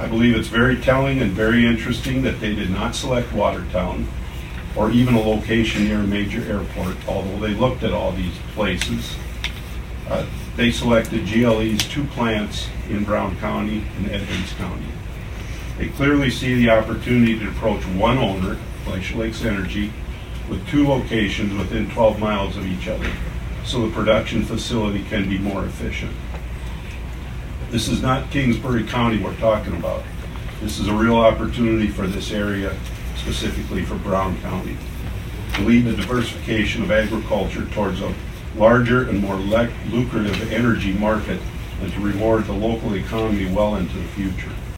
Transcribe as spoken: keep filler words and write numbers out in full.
believe it's very telling and very interesting that they did not select Watertown or even a location near a major airport, although they looked at all these places. Uh, they selected G L E's two plants in Brown County and Edmonds County. They clearly see the opportunity to approach one owner, Glacial Lakes Energy, with two locations within twelve miles of each other, so the production facility can be more efficient. This is not Kingsbury County we're talking about. This is a real opportunity for this area, specifically for Brown County, to lead the diversification of agriculture towards a larger and more lucrative energy market and to reward the local economy well into the future.